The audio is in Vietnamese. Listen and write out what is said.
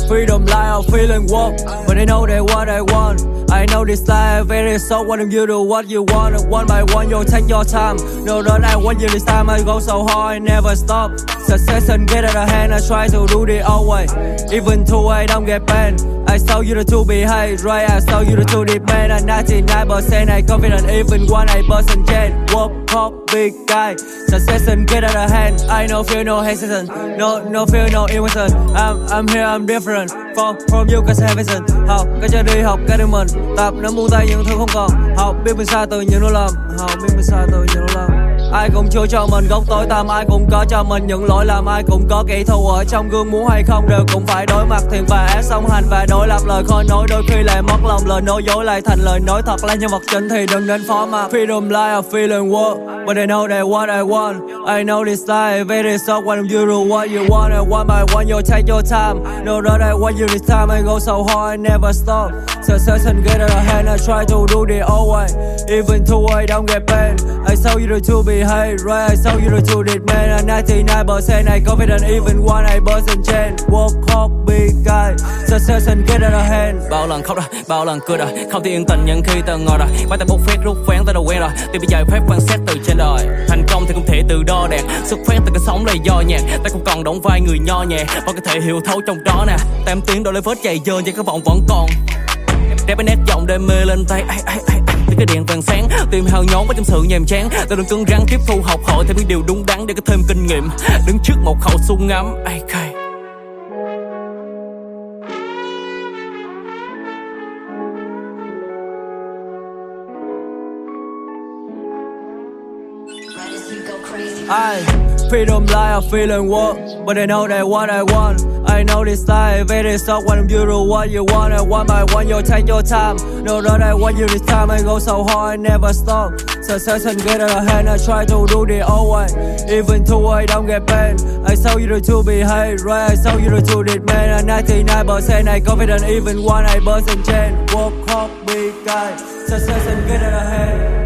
freedom lie or feeling walk, but they know that what I want. I know this life very so want you do what you want. One by one you'll take your time. Know that I want you this time. I go so hard, I never stop. Success and get out of hand. I try to do it always, even though I don't get paid. I saw you to be high, right? I saw you to depend. And 99% I confident, even 1% chance. Work hard, big guy. Success and get out of hand. I no feel no hesitant, no feel no emotion. I'm here, I'm different from you, cause hesitant. Học cái cho đi học cái để mình tập nó buông tay những thứ không còn. Học biết mình sai từ những lỗi lầm, học biết mình sai từ những lỗi lầm. Ai cũng chưa cho mình góc tối tăm, ai cũng có cho mình những lỗi lầm, ai cũng có kẻ thù ở trong gương, muốn hay không đều cũng phải đối mặt thiện và ác, song hành và đối lập. Lời khó nói đôi khi lại mất lòng, lời nói dối lại thành lời nói thật. Là nhân vật chính thì đừng nên phó mặc. Freedom lie or feeling work, but they know that what I want. I know this life very soft when you do what you want. And one by one you'll take your time. Know that I want you this time. I go so hard, I never stop. Success and get out of hand. I try to do it always, even though I don't get paid. I saw you to be high, right? I saw you to did man. And 99% I confident, even 1% chance. Work hard, big guy. Success and get out of hand. Bao lần khóc rồi, bao lần cười rồi, không thể yên tình những khi tờ ngồi rồi. Bắt tay bốc phét rút phán ta đã quen rồi. Tìm bây giờ phép quan sát từ trên đời. Thành công thì không thể tự đo đạc, xuất phát từ cái sống đầy do nhạc. Ta không còn đóng vai người nho nhẹ, và có thể hiểu thấu trong đó nè. Tam tiếng đôi lấy vết dày dơ nhưng các vọng vẫn còn. Rap nét giọng đam mê lên tay, với cái đèn vàng sáng, tìm hào nhón với trong sự nhàm chán. Ta đừng cứng rắn tiếp thu học hỏi thêm những điều đúng đắn để có thêm kinh nghiệm. Đứng trước một khẩu súng ngắm, AK. I freedom lie or feeling work, but they know that what I want. I know this life very soft when you do what you want. And one by one you'll take your time. Know that I want you this time. I go so hard, I never stop. Success and get out of hand. I try to do it always, even though I don't get paid. I saw you to be high, right? I saw you to did man. And 99% I confident, even 1% chance. Work hard, big guy. Success and get out of hand.